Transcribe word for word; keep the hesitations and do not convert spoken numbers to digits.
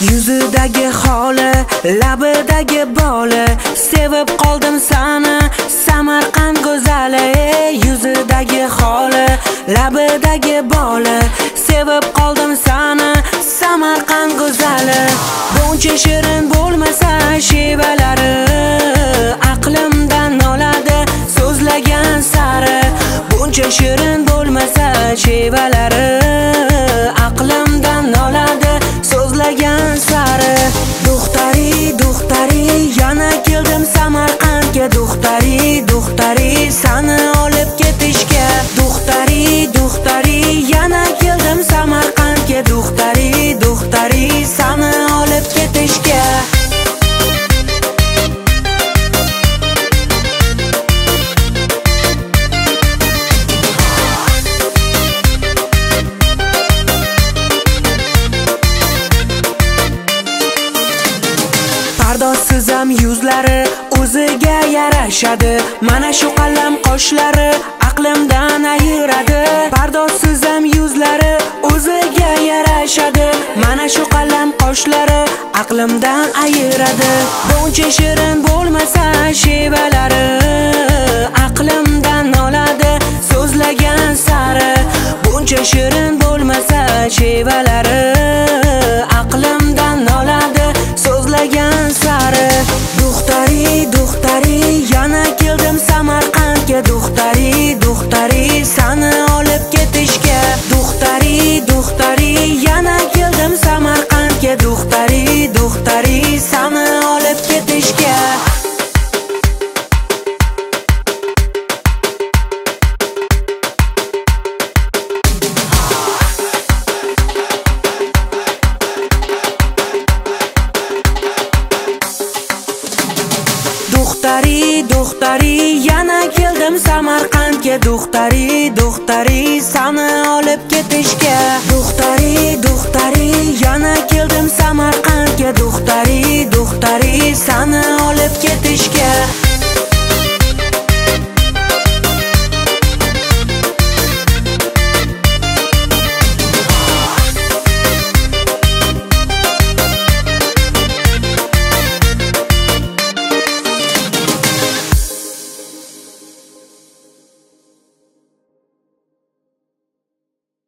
Yuzidagi holi, labidagi boli, sevib qoldim sani Samarqand go'zali. Yuzidagi holi, labidagi boli, sevib qoldim sani Samarqand go'zali. Buncha shirin bo'lmasa shevalari, aqlimdan noladi so'zlagan sari. Buncha shirin bo'lmasa shevalari, aqlimdan noladi so'zlagan sari. Duxtari, duxtari, yana keldim Samarqandga. Duxtari, duxtari, sani olib ketishga. Duxtari, duxtari, yana keldim Samarqandga. Duxtari, duxtari, sani olib ketishga. Pardozsizam yuzlari o'ziga yarashadi. Mana shu qalam qoshlari aqlimdan ayiradi. Pardozsizam yuzlari o'ziga yarashadi. Mana shu qalam qoshlari aqlimdan ayiradi. Buncha shirin bo'lmasa shevalari, aqlimdan noladi so'zlagan sari. Buncha shirin bo'lmasa shevalari, aqlimdan noladi so'zlagan sari. Duxtari, duxtari, yana keldim Samarqandga. Duxtari, duxtari, sani olib ketishga. Duxtari, duxtari, yana keldim Samarqandga. Duxtari, duxtari, sani olib ketishga. Duxtari, duxtari, yana keldim Samarqandga. Duxtari, duxtari, sani olib ketishga. Duxtari